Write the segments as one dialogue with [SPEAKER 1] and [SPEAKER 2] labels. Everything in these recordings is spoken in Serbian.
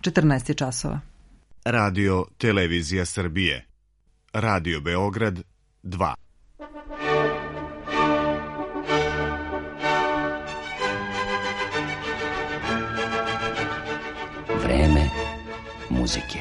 [SPEAKER 1] 14 je časova.
[SPEAKER 2] Radio Televizija Srbije. Radio Beograd 2.
[SPEAKER 3] Vreme muzike.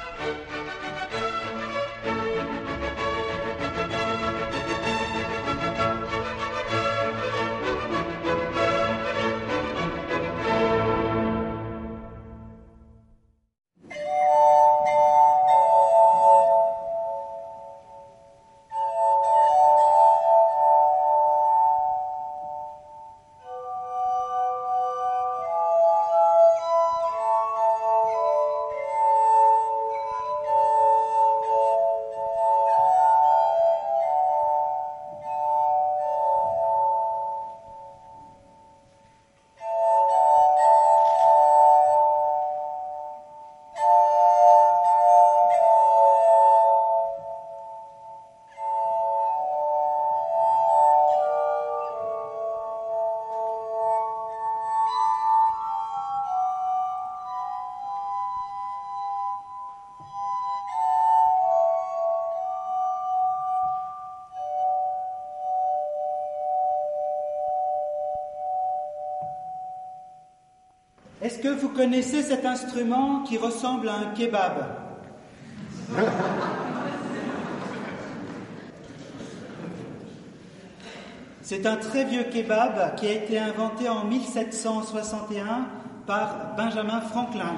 [SPEAKER 4] Est-ce que vous connaissez cet instrument qui ressemble à un kebab? C'est un très vieux kebab qui a été inventé en 1761 par Benjamin Franklin.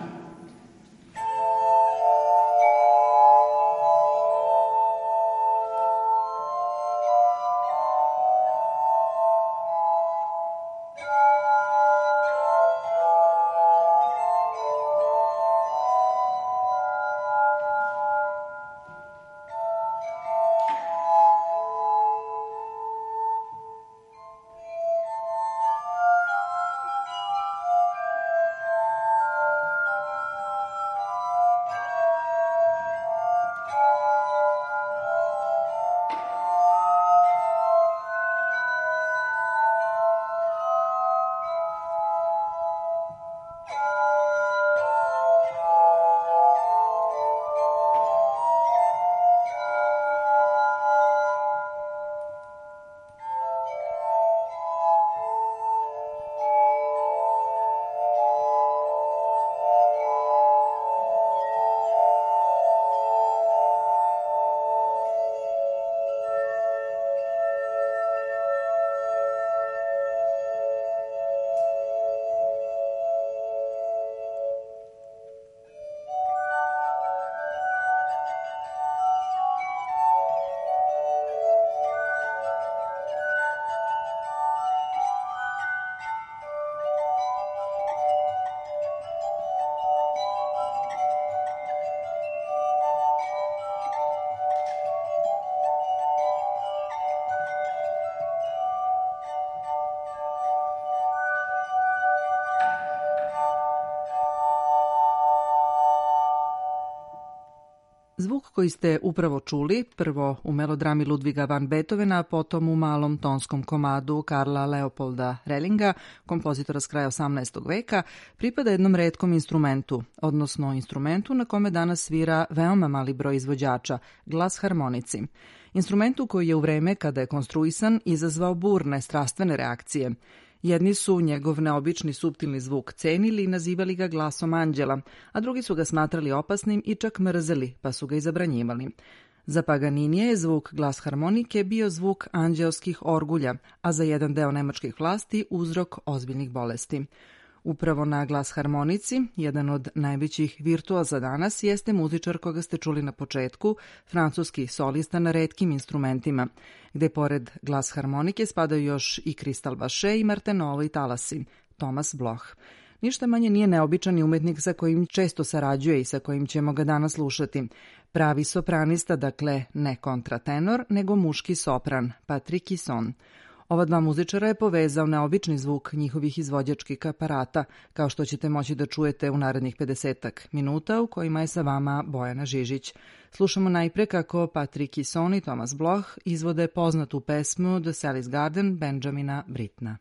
[SPEAKER 1] Zvuk koji ste upravo čuli, prvo u melodrami Ludviga van Beethovena, potom u malom tonskom komadu Karla Leopolda Rellinga, kompozitora s kraja 18. veka, pripada jednom retkom instrumentu, odnosno instrumentu na kome danas svira veoma mali broj izvođača, glas harmonici. Instrumentu koji je u vreme kada je konstruisan izazvao burne strastvene reakcije. Jedni su njegov neobični suptilni zvuk cenili i nazivali ga glasom anđela, a drugi su ga smatrali opasnim i čak mrzeli, pa su ga i zabranjivali. Za Paganinija je zvuk glas harmonike bio zvuk anđeoskih orgulja, a za jedan deo nemačkih vlasti uzrok ozbiljnih bolesti. Upravo na glas harmonici, jedan od najvećih virtuoza danas, jeste muzičar koga ste čuli na početku, francuski solista na retkim instrumentima, gde pored glas harmonike spadaju još i kristal baše i martenolo i talasi, Thomas Bloch. Ništa manje nije neobičan i umetnik sa kojim često sarađuje i sa kojim ćemo ga danas slušati. Pravi sopranista, dakle ne kontratenor, nego muški sopran, Patrick Hisson. Ova dva muzičara je povezao neobični zvuk njihovih izvođačkih aparata, kao što ćete moći da čujete u narednih 50 minuta u kojima je sa vama Bojana Žižić. Slušamo najpre kako Patrick Hisson i Thomas Bloch izvode poznatu pesmu The Sally's Garden Benjamina Brittena.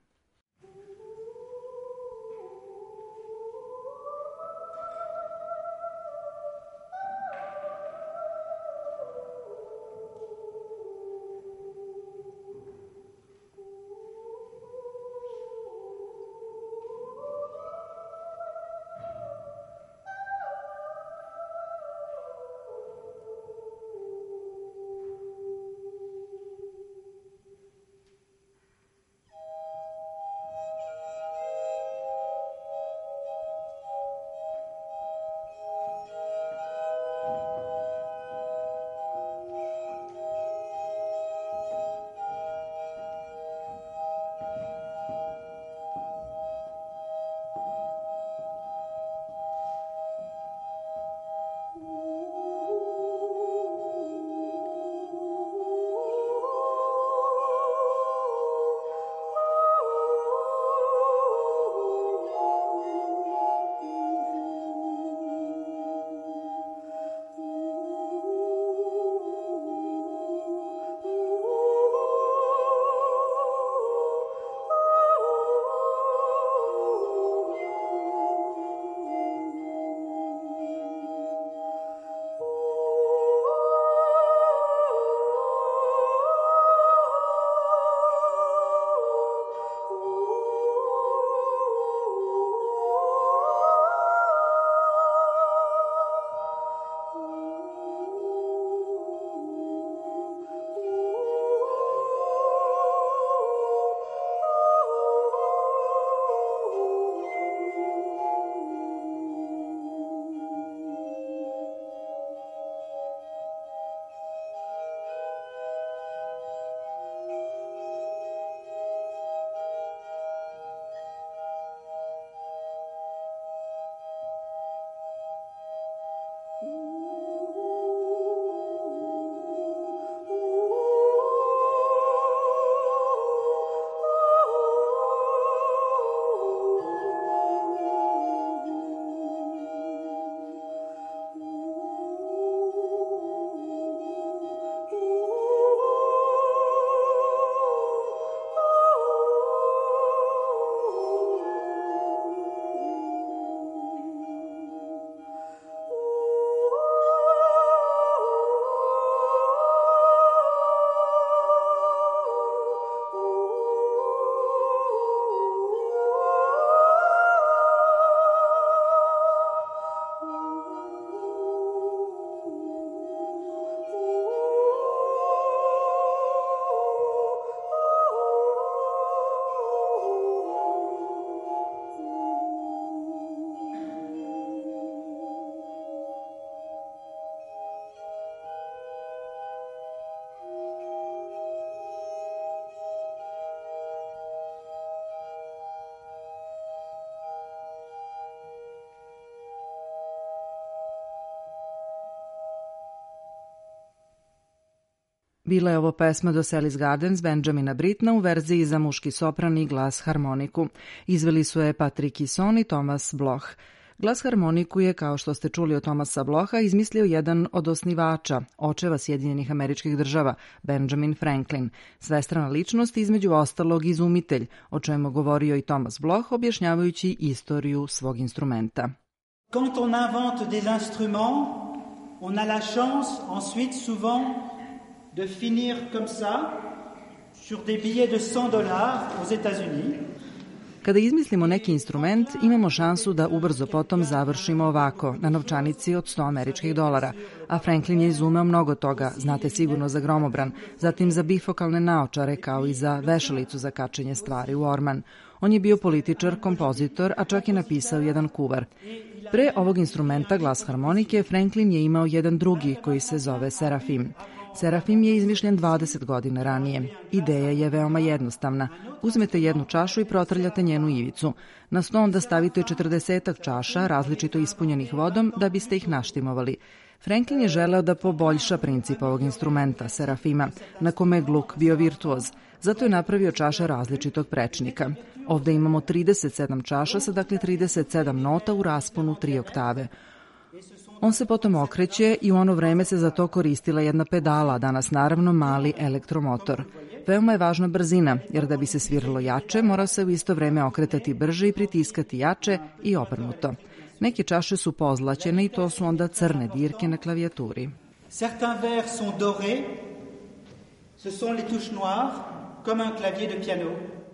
[SPEAKER 1] Bila je ovo pesma do Sally's Gardens Benjamina Brittna u verziji za muški sopran i glas harmoniku. Izveli su je Patrick Hisson i Thomas Bloch. Glas harmoniku je, kao što ste čuli od Thomasa Blocha, izmislio jedan od osnivača, očeva Sjedinjenih Američkih Država, Benjamin Franklin, svestrana ličnost, između ostalog izumitelj, o čemu govorio i Thomas Bloch, objašnjavajući istoriju svog instrumenta.
[SPEAKER 4] Quand on invente des instruments, on a la chance ensuite souvent de finir comme ça sur des billets de $100 aux États-Unis.
[SPEAKER 1] Kada izmislimo neki instrument, imamo šansu da ubrzo potom završimo ovako, na novčanici od $100, a Franklin je izumeo mnogo toga, znate sigurno za gromobran, zatim za bifokalne naočare kao i za vešalicu za kačenje stvari u orman. On je bio političar, kompozitor, a čak je napisao jedan kuvar. Pre ovog instrumenta, glas harmonike, Franklin je imao jedan drugi koji se zove Serafim. Serafim je izmišljen 20 godina ranije. Ideja je veoma jednostavna. Uzmete jednu čašu i protrljate njenu ivicu. Na sto onda stavite 40 čaša, različito ispunjenih vodom, da biste ih naštimovali. Franklin je želeo da poboljša princip ovog instrumenta, Serafima, na kome je Gluck bio virtuoz. Zato je napravio čaše različitog prečnika. Ovde imamo 37 čaša sa dakle 37 nota u rasponu 3 oktave. On se potom okreće i u ono vreme se za to koristila jedna pedala, danas naravno mali elektromotor. Veoma je važna brzina, jer da bi se sviralo jače, mora se u isto vreme okretati brže i pritiskati jače i obrnuto. Neke čaše su pozlaćene i to su onda crne dirke na klavijaturi.
[SPEAKER 4] Certains vers sont dorés, ce sont les touches noires, comme un clavier de piano.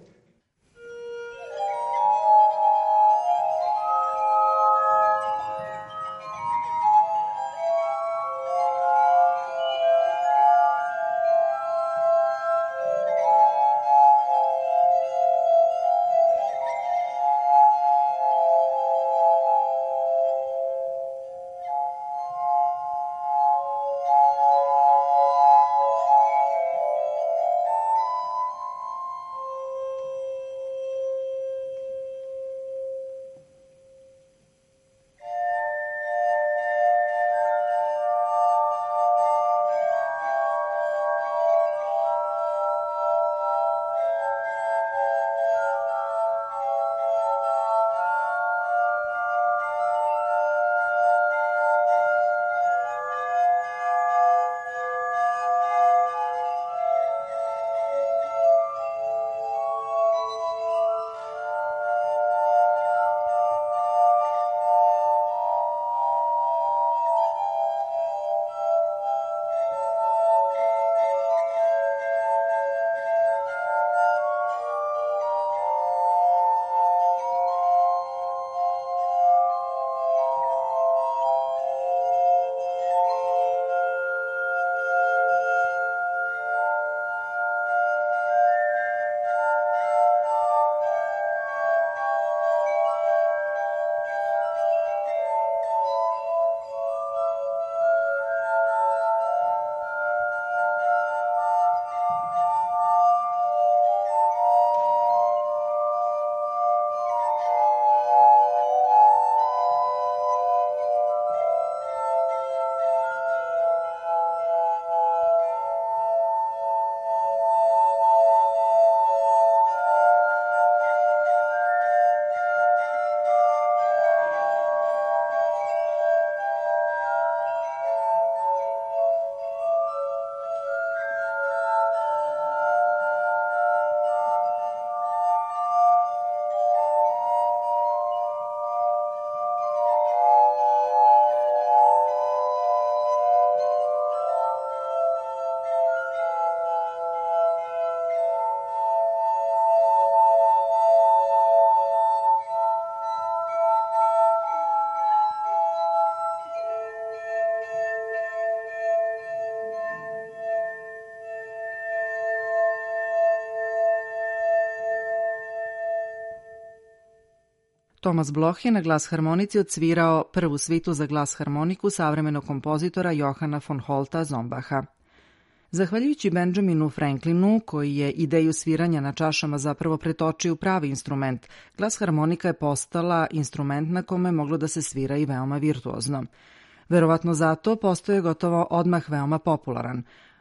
[SPEAKER 1] Thomas Bloch je na glas harmonici odsvirao prvu svitu za glas harmoniku savremenog kompozitora Johana von Holta Zombacha. Zahvaljujući Benjaminu Franklinu, koji je ideju sviranja na čašama zapravo pretočio u pravi instrument, glas harmonika je postala instrument na kome je moglo da se svira i veoma virtuozno. Verovatno zato postoje gotovo odmah veoma popularan.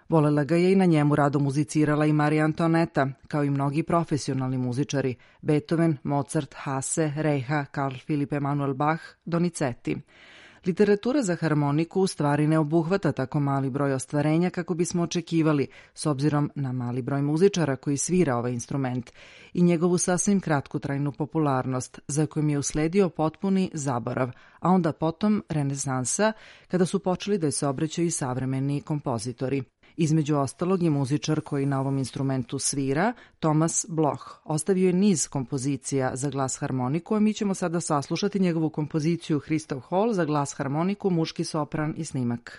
[SPEAKER 1] Volela ga je i na njemu rado muzicirala i Marija Antoneta, kao i mnogi profesionalni muzičari, Beethoven, Mozart, Hasse, Reicha, Karl Philipp Emanuel Bach, Donizetti. Literatura za harmoniku u stvari ne obuhvata tako mali broj ostvarenja kako bismo očekivali, s obzirom na mali broj muzičara koji svira ovaj instrument i njegovu sasvim kratkotrajnu popularnost, za kojom je usledio potpuni zaborav, a onda potom renesansa, kada su počeli da se obraćaju i savremeni kompozitori. Između ostalog je muzičar koji na ovom instrumentu svira, Thomas Bloch. Ostavio je niz kompozicija za glas harmoniku, a mi ćemo sada saslušati njegovu kompoziciju Christoph Hall za glas harmoniku, muški sopran i snimak.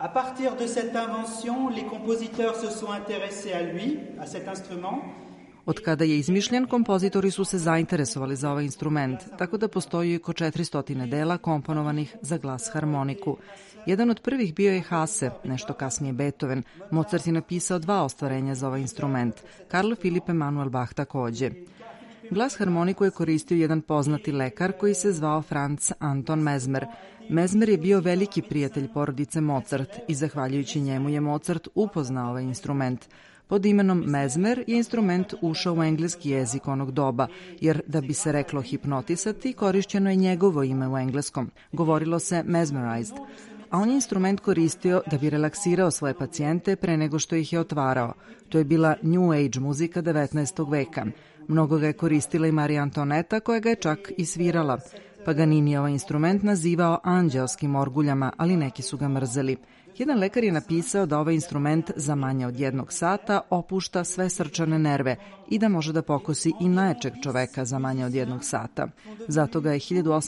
[SPEAKER 4] À partir de cette invention, les compositeurs se sont intéressés à lui, à cet instrument.
[SPEAKER 1] Od kada je izmišljen, kompozitori su se zainteresovali za ovaj instrument, tako da postoji oko 400 dela komponovanih za glas harmoniku. Jedan od prvih bio je Hase, nešto kasnije Beethoven. Mozart je napisao 2 ostvarenja za ovaj instrument. Karl Philipp Emanuel Bach takođe. Glas harmoniku je koristio jedan poznati lekar koji se zvao Franz Anton Mesmer. Mesmer je bio veliki prijatelj porodice Mozart i zahvaljujući njemu je Mozart upoznao ovaj instrument. Pod imenom Mesmer je instrument ušao u engleski jezik onog doba, jer da bi se reklo hipnotisati, korišćeno je njegovo ime u engleskom. Govorilo se mesmerized. A on je instrument koristio da bi relaksirao svoje pacijente pre nego što ih je otvarao. To je bila New Age muzika 19. veka. Mnogo ga je koristila i Marija Antoneta, koja ga je čak i svirala. Paganini je ovaj instrument nazivao anđelskim orguljama, ali neki su ga mrzeli. Jedan lekar je napisao da ovaj instrument za manje od 1 sata opušta sve srčane nerve i da može da pokosi i najjačeg čoveka za manje od 1 sata. Zato ga je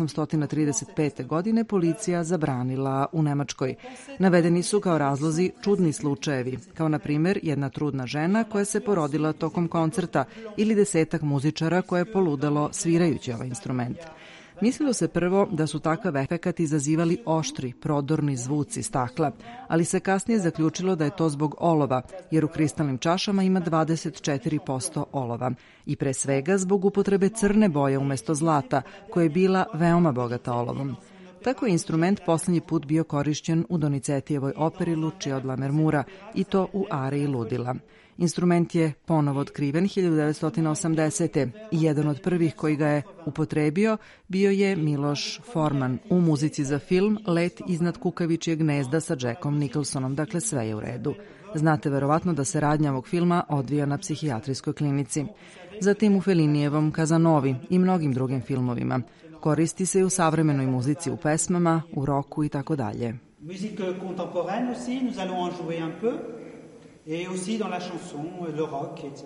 [SPEAKER 1] 1835. godine policija zabranila u Nemačkoj. Navedeni su kao razlozi čudni slučajevi, kao na primjer jedna trudna žena koja se porodila tokom koncerta ili 10 muzičara koje je poludelo svirajući ovaj instrument. Mislilo se prvo da su takav efekat izazivali oštri, prodorni zvuci stakla, ali se kasnije zaključilo da je to zbog olova, jer u kristalnim čašama ima 24% olova i pre svega zbog upotrebe crne boje umesto zlata, koja je bila veoma bogata olovom. Tako je instrument poslednji put bio korišćen u Donizetijevoj operi Lucia od Lammermoora i to u ariji Ludila. Instrument je ponovo otkriven 1980. i jedan od prvih koji ga je upotrebio bio je Miloš Forman u muzici za film Let iznad kukavičjeg gnezda sa Jackom Nicholsonom, dakle sve je u redu. Znate verovatno da se radnja ovog filma odvija na psihijatrijskoj klinici. Zatim u Fellinijevom Kazanovi i mnogim drugim filmovima. Koristi se i u savremenoj muzici, u pesmama, u roku i tako dalje.
[SPEAKER 4] Musique contemporaine aussi, nous allons en jouer un peu. Et aussi dans la chanson, le rock, etc.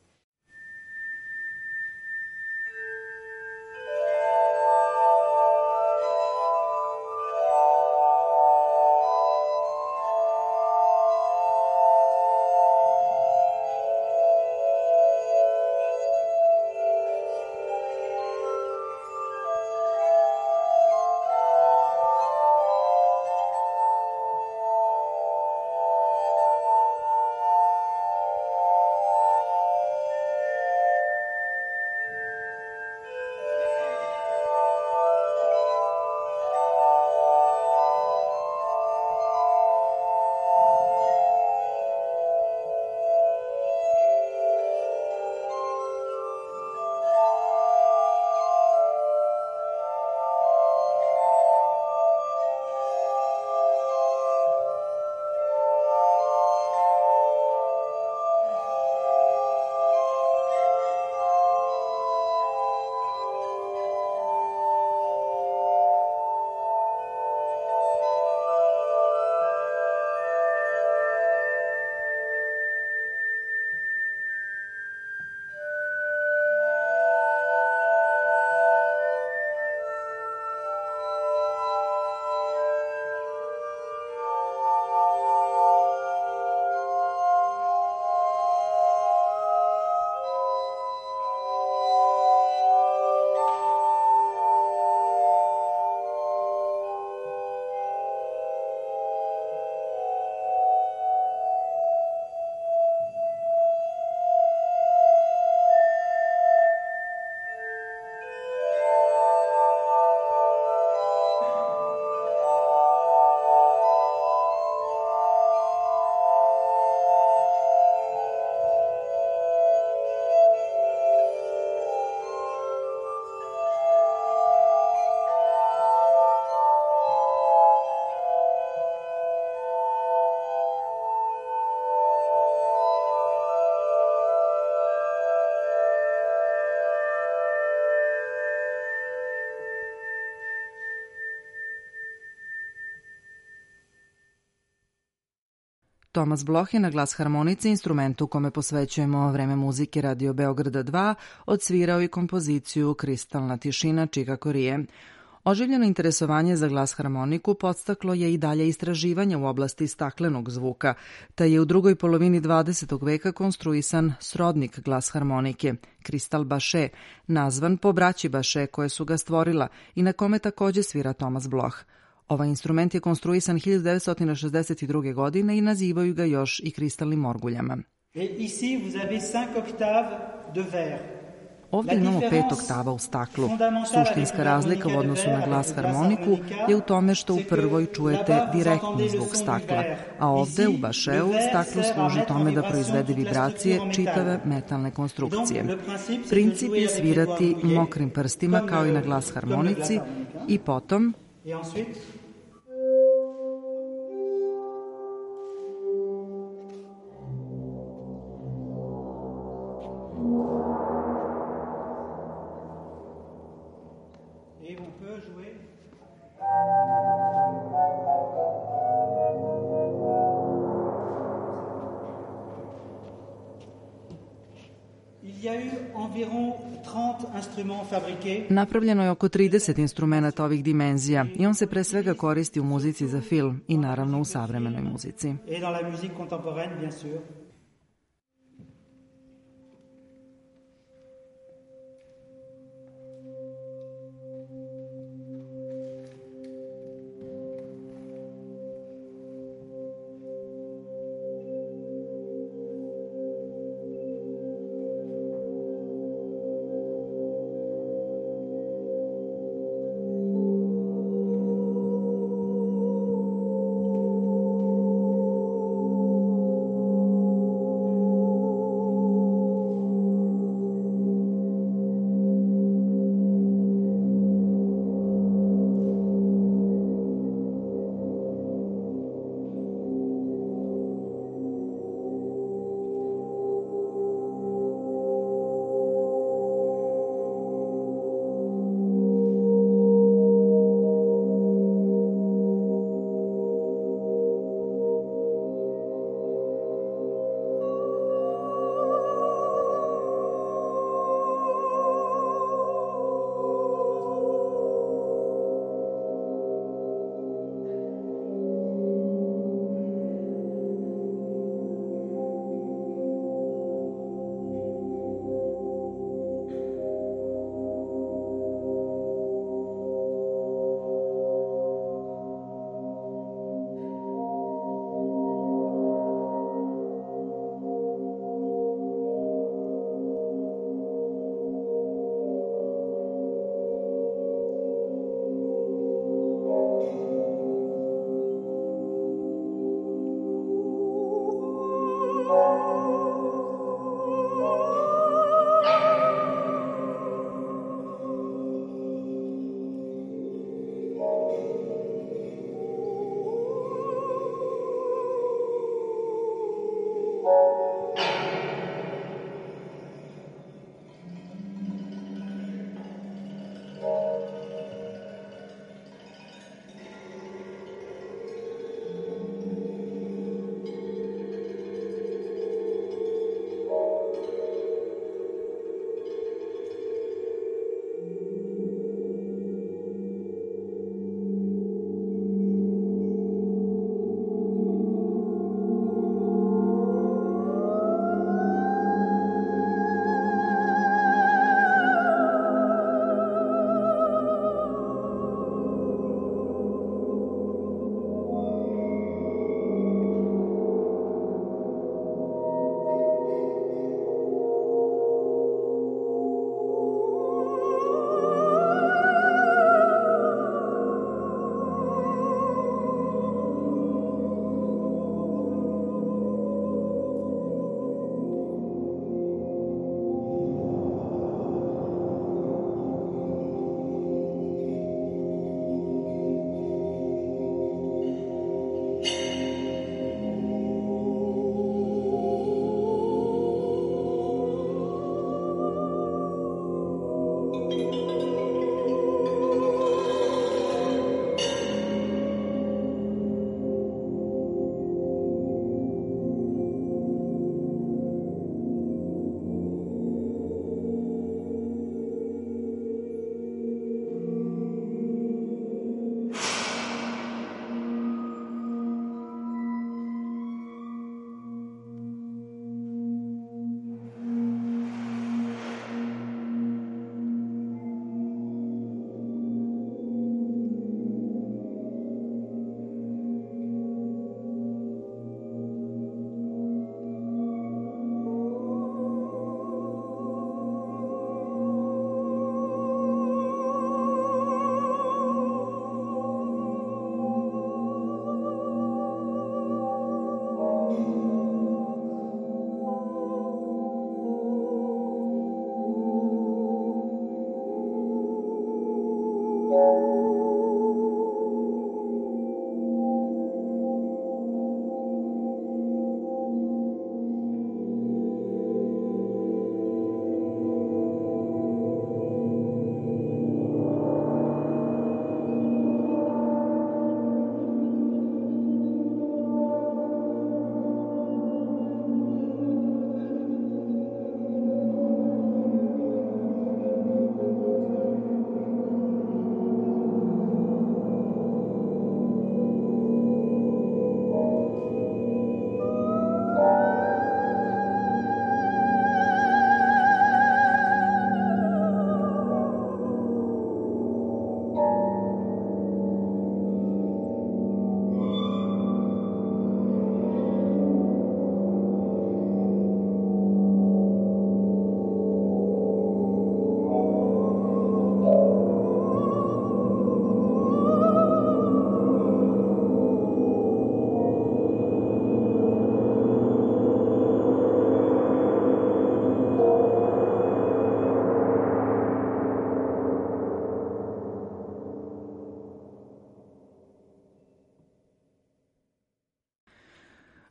[SPEAKER 1] Tomas Bloch je na glas harmonici, instrumentu kome posvećujemo vreme muzike Radio Beograda 2, odsvirao i kompoziciju Kristalna tišina Čika Korije. Oživljeno interesovanje za glas harmoniku podstaklo je i dalje istraživanja u oblasti staklenog zvuka, te je u drugoj polovini 20. veka konstruisan srodnik glas harmonike, kristal Baše, nazvan po braći Baše koje su ga stvorila i na kome takođe svira Thomas Bloch. Ovaj instrument je konstruisan 1962. godine i nazivaju ga još i kristalnim orguljama. Ovdje imamo 5 oktava u staklu. Suštinska razlika u odnosu na glas harmoniku je u tome što u prvoj čujete direktni zvuk stakla, a ovde u Bašeu staklo služi tome da proizvede vibracije čitave metalne konstrukcije. Princip je svirati mokrim prstima kao i na glas harmonici i potom napravljeno je oko 30 instrumenta ovih dimenzija i on se pre svega koristi u muzici za film i naravno u savremenoj muzici.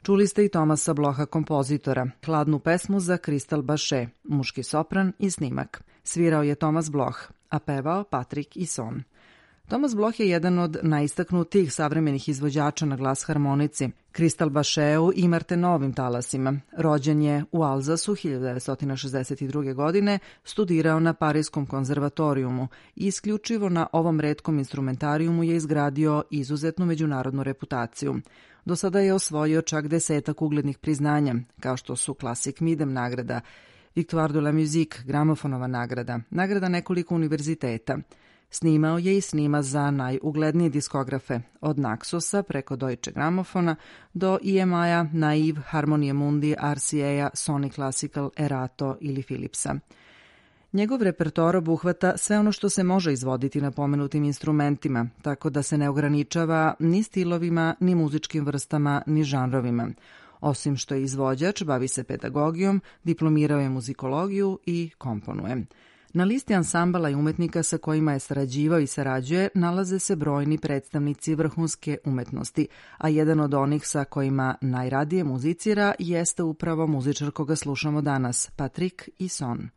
[SPEAKER 1] Čuli ste i Tomasa Bloha, kompozitora, hladnu pesmu za Kristal Baše, muški sopran i snimak. Svirao je Tomas Bloh, a pevao Patrik Ison. Tomas Bloh je jedan od najistaknutijih savremenih izvođača na glas harmonici, Kristal Bašeu i Martenovim talasima. Rođen je u Alzasu 1962. godine, studirao na Parijskom konzervatorijumu i isključivo na ovom retkom instrumentarijumu je izgradio izuzetnu međunarodnu reputaciju. Do sada je osvojio čak 10 uglednih priznanja, kao što su Classic Midem nagrada, Victoire de la Musique, gramofonova nagrada, nagrada nekoliko univerziteta. Snimao je i snima za najuglednije diskografe, od Naxosa preko Deutsche Gramofona do EMI-a, Naive, Harmonie Mundi, RCA-a, Sony Classical, Erato ili Philipsa. Njegov repertoar obuhvata sve ono što se može izvoditi na pomenutim instrumentima, tako da se ne ograničava ni stilovima, ni muzičkim vrstama, ni žanrovima. Osim što je izvođač, bavi se pedagogijom, diplomirao je muzikologiju i komponuje. Na listi ansambala i umetnika sa kojima je sarađivao i sarađuje nalaze se brojni predstavnici vrhunske umetnosti, a jedan od onih sa kojima najradije muzicira jeste upravo muzičar koga slušamo danas, Patrik Ison.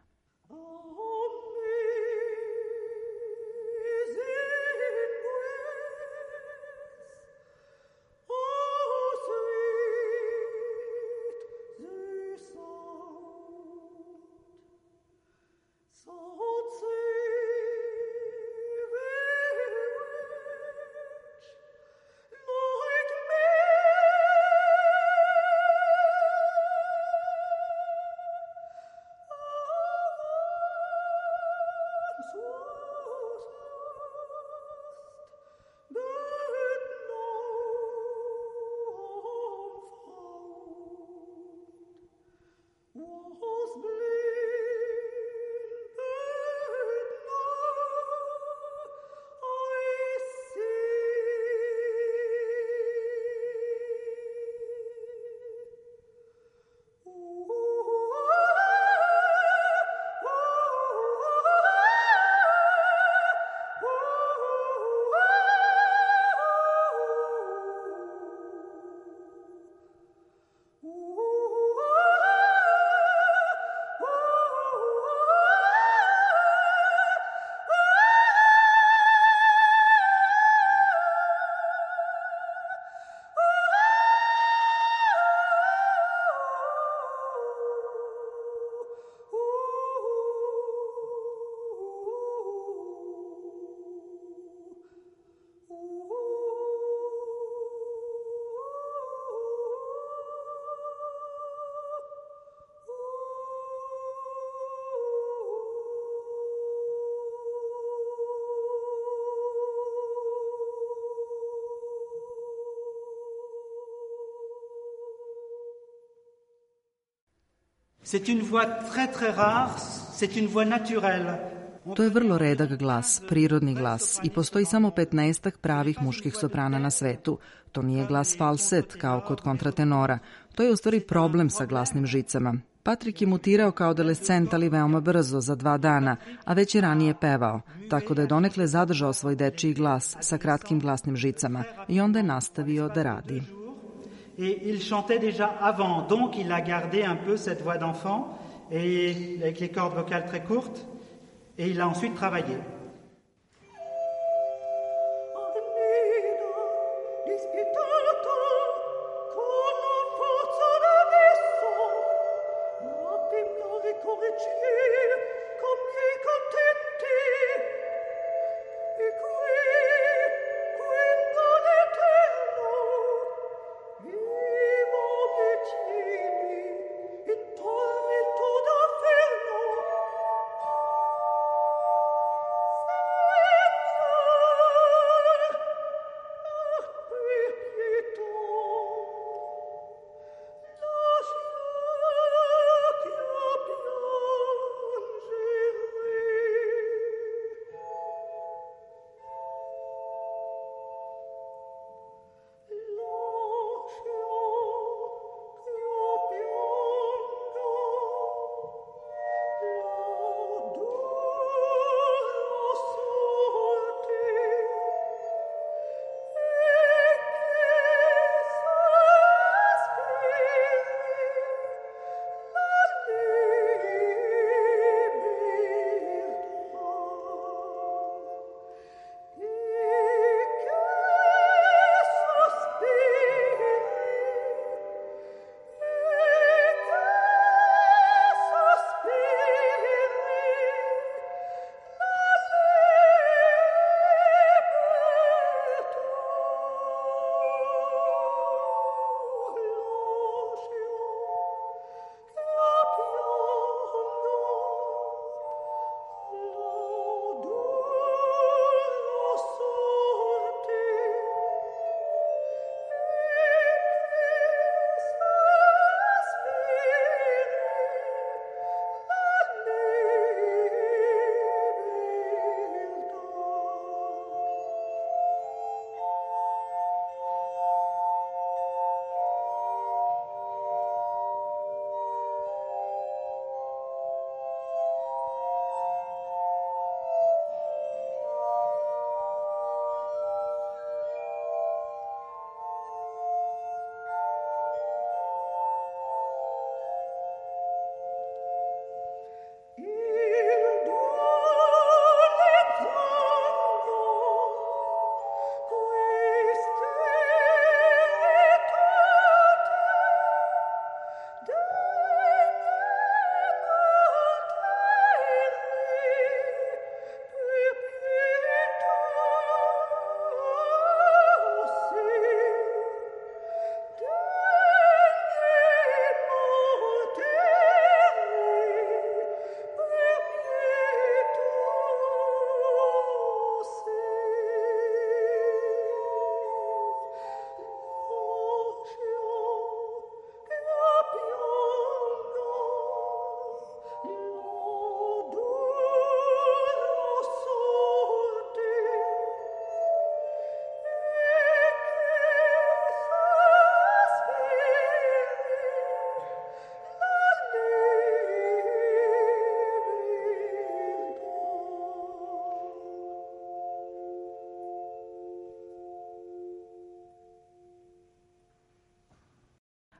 [SPEAKER 4] C'est une voix très très rare, c'est une voix naturelle.
[SPEAKER 1] To je vrlo redak glas, prirodni glas i postoji samo 15 pravih muških soprana na svetu. To nije glas falset kao kod kontratenora. To je u stvari problem sa glasnim žicama. Patrik je mutirao kao adolescent, ali veoma brzo, za 2 dana, a već je ranije pevao, tako da je donekle zadržao svoj dečiji glas sa kratkim glasnim žicama i onda je nastavio da radi.
[SPEAKER 4] Et il chantait déjà avant, donc il a gardé un peu cette voix d'enfant, et avec les cordes vocales très courtes, et il a ensuite travaillé.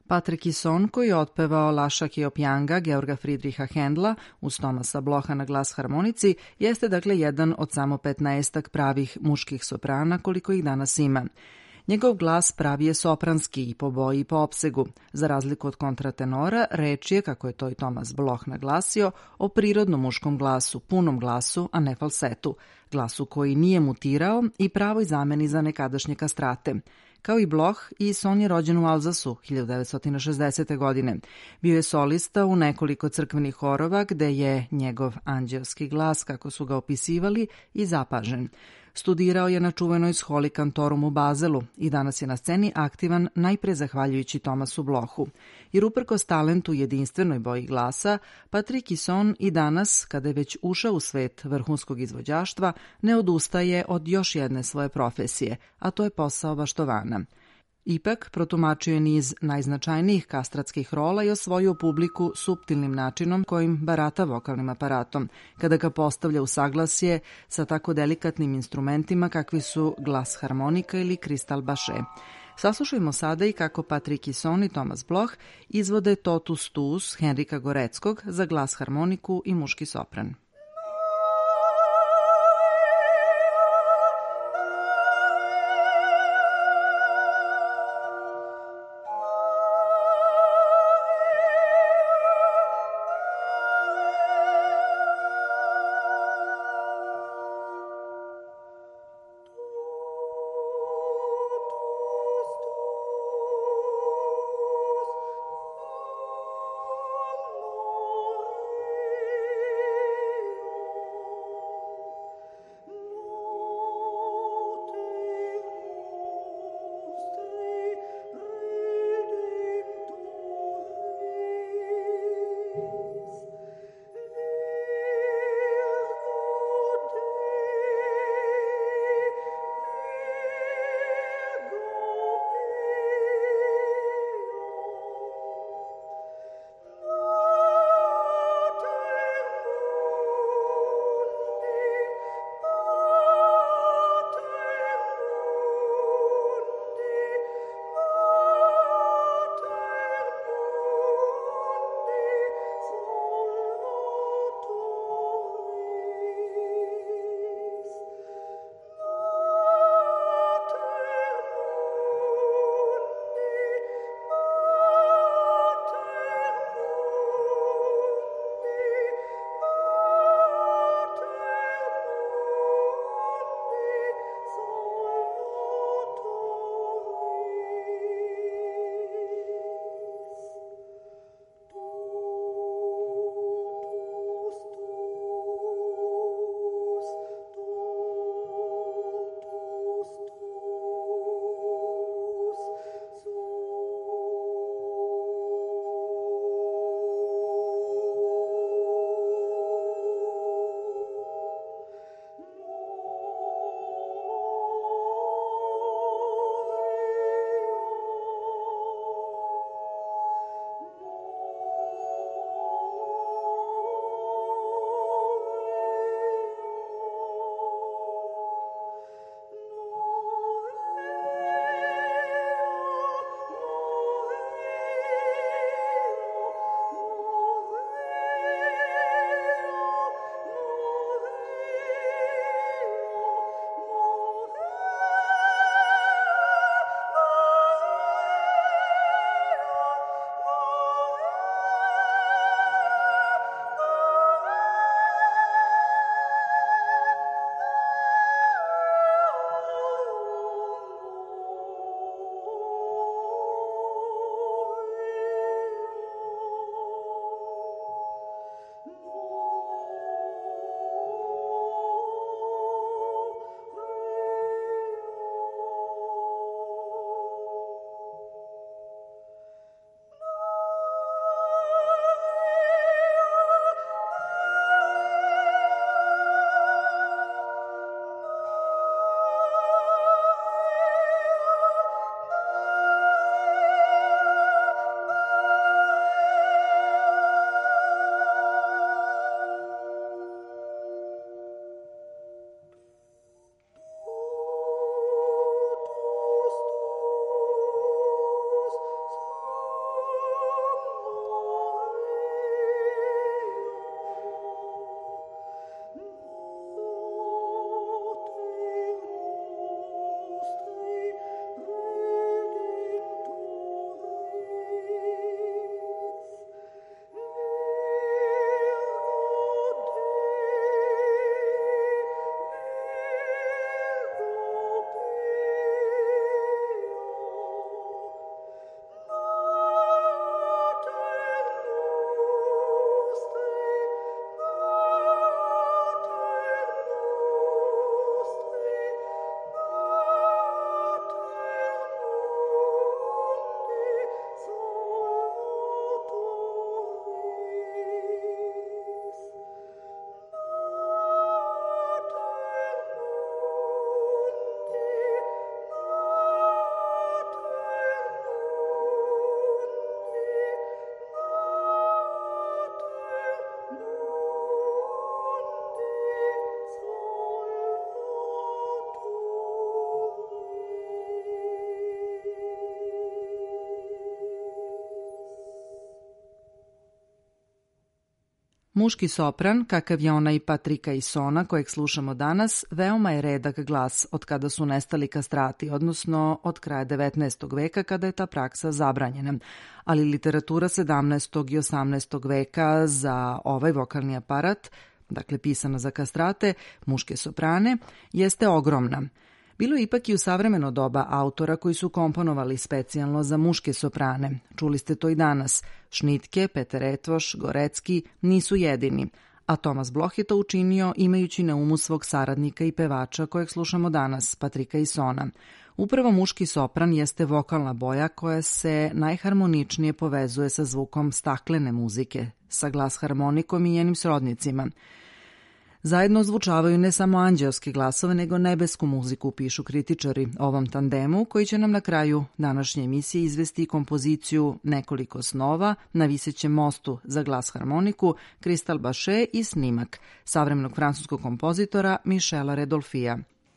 [SPEAKER 1] Patrik Isson, koji je otpevao Laša Keopjanga Georga Friedricha Hendla uz Tomasa Blocha na glas harmonici, jeste dakle jedan od samo 15 pravih muških soprana koliko ih danas ima. Njegov glas pravi je sopranski i po boji i po opsegu. Za razliku od kontratenora, reč je, kako je to i Tomas Bloch naglasio, o prirodnom muškom glasu, punom glasu, a ne falsetu. Glasu koji nije mutirao i pravoj zameni za nekadašnje kastrate. Kao i Bloch, Isson je rođen u Alzasu 1960. godine. Bio je solista u nekoliko crkvenih horova gde je njegov anđelski glas, kako su ga opisivali, i zapažen. Studirao je na čuvenoj Scholi Cantorum u Bazelu i danas je na sceni aktivan najpre zahvaljujući Tomasu Blochu. Jer uprkos talentu jedinstvenoj boji glasa, Patrik Isson i danas, kada je već ušao u svet vrhunskog izvođaštva, ne odustaje od još jedne svoje profesije, a to je posao baštovana. Ipak, protumačio je niz najznačajnijih kastratskih rola i osvojio publiku suptilnim načinom kojim barata vokalnim aparatom, kada ga postavlja u saglasje sa tako delikatnim instrumentima kakvi su glas harmonika ili kristal baše. Saslušajmo sada i kako Patrik Isson i Tomas Bloch izvode Totus Tuus Henrika Goreckog za glas harmoniku i muški sopran. Muški sopran, kakav je onaj Patrika Hisona kojeg slušamo danas, veoma je redak glas od kada su nestali kastrati, odnosno od kraja 19. veka kada je ta praksa zabranjena. Ali literatura 17. i 18. veka za ovaj vokalni aparat, dakle pisana za kastrate, muške soprane, jeste ogromna. Bilo je ipak i u savremeno doba autora koji su komponovali specijalno za muške soprane. Čuli ste to i danas. Šnitke, Peter Etvoš, Gorecki nisu jedini, a Tomas Bloh je to učinio imajući na umu svog saradnika i pevača kojeg slušamo danas, Patrika Hisona. Upravo muški sopran jeste vokalna boja koja se najharmoničnije povezuje sa zvukom staklene muzike, sa glas harmonikom i njenim srodnicima. Zajedno zvučavaju ne samo anđeoske glasove, nego nebesku muziku, pišu kritičari ovom tandemu, koji će nam na kraju današnje emisije izvesti kompoziciju Nekoliko snova na visećem mostu za glas harmoniku, Kristal Baše i snimak savremenog francuskog kompozitora Michela Redolfija.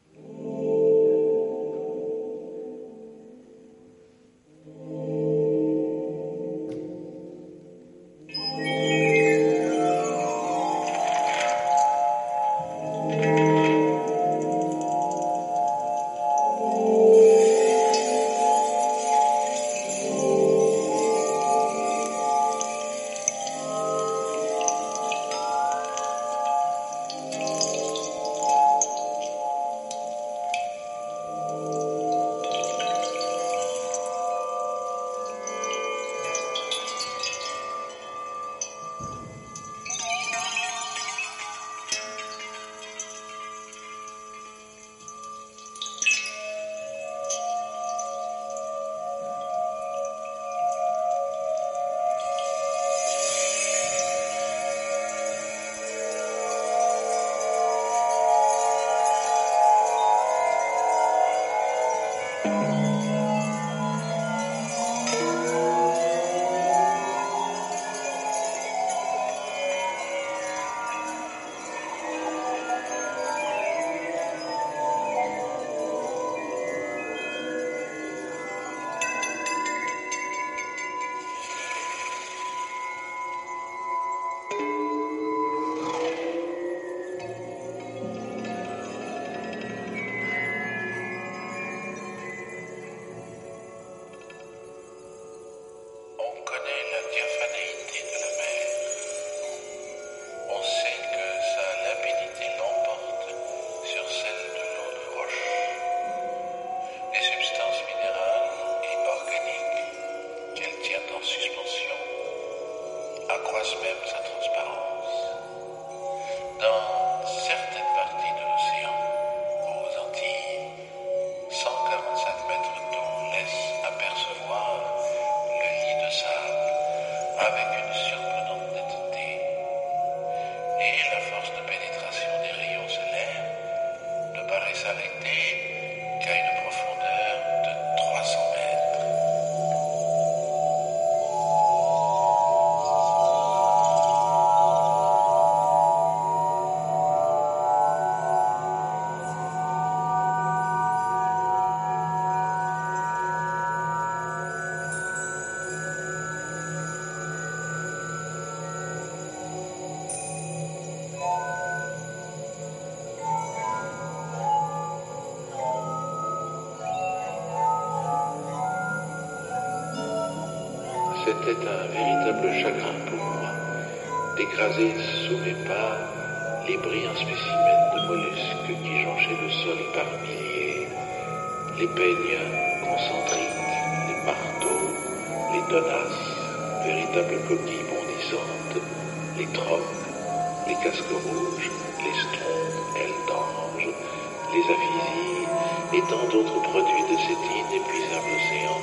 [SPEAKER 5] C'était un véritable chagrin pour moi d'écraser sous mes pas les brillants spécimens de mollusques qui jonchaient le sol par milliers, les peignes concentriques, les marteaux, les donaces, véritables coquilles bondissantes, les troques, les casques rouges, les strombes, ailes d'ange, les aphysies et tant d'autres produits de cet inépuisable océan.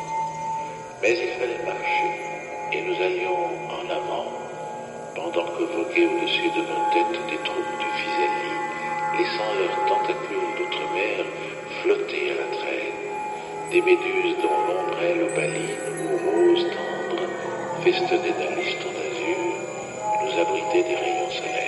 [SPEAKER 5] Mais il fallait marcher, et nous allions en avant, pendant que voguaient au-dessus de nos têtes des troupes de physalie, laissant leurs tentacules d'outre-mer flotter à la traîne, des méduses dont l'ombrelle opaline ou rose tendre, festonnée d'un liston d'azur, nous abritait des rayons solaires.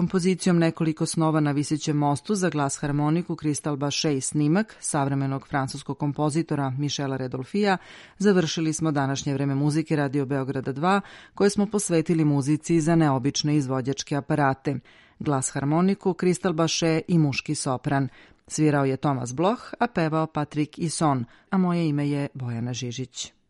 [SPEAKER 1] kompozicijom Nekoliko snova na visećem mostu za glas harmoniku Crystal Bachet i snimak savremenog francuskog kompozitora Michela Redolfija završili smo današnje vreme muzike Radio Beograda 2, koje smo posvetili muzici za neobične izvođačke aparate. Glas harmoniku Crystal Bachet i muški sopran. Svirao je Tomas Bloch, a pevao Patrik Isson, a moje ime je Bojana Žižić.